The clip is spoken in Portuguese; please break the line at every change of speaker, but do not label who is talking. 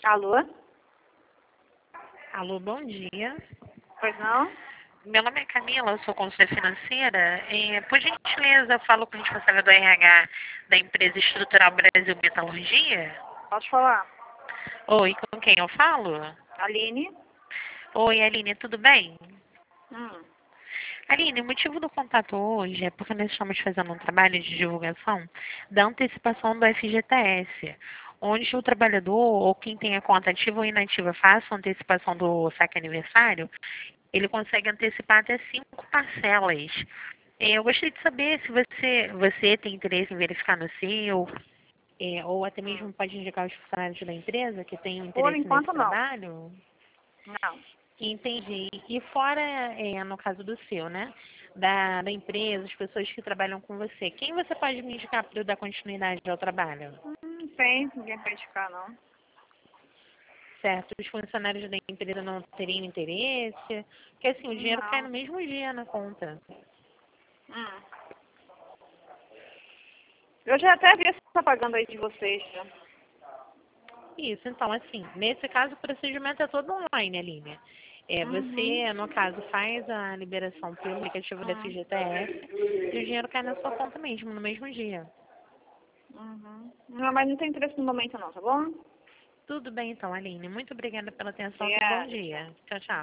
Alô?
Alô, bom dia.
Pois não?
Meu nome é Camila, eu sou consultora financeira. Por gentileza, eu falo com o responsável do RH da empresa Estrutural Brasil Metalurgia.
Pode falar.
Oi, com quem eu falo?
Aline?
Oi, Aline, tudo bem?
Hum.
Aline, o motivo do contato hoje é porque nós estamos fazendo um trabalho de divulgação da antecipação do FGTS, onde o trabalhador ou quem tem a conta ativa ou inativa faça a antecipação do saque aniversário, ele consegue antecipar até 5 parcelas. Eu gostaria de saber se você tem interesse em verificar no seu, ou até mesmo pode indicar os funcionários da empresa que tenham
Por
interesse nesse
enquanto, não.
trabalho.
Não.
Entendi. E fora, no caso do seu, né? Da empresa, as pessoas que trabalham com você, quem você pode me indicar para eu dar continuidade ao trabalho?
Tem. Ninguém pode ficar, não.
Certo? Os funcionários da empresa não teriam interesse? Porque assim, o dinheiro cai
Não.
no mesmo dia na conta.
Hum. Eu já até vi essa propaganda aí de vocês, já.
Isso, então, assim, nesse caso o procedimento é todo online, Aline.
Uhum.
Você, no caso, faz a liberação pelo aplicativo da
Hum.
FGTS e o dinheiro cai na sua conta mesmo, no mesmo dia.
Uhum. Não, mas não tem interesse no momento, não, tá bom?
Tudo bem, então, Aline. Muito obrigada pela atenção e bom
Obrigada.
dia. Tchau, tchau.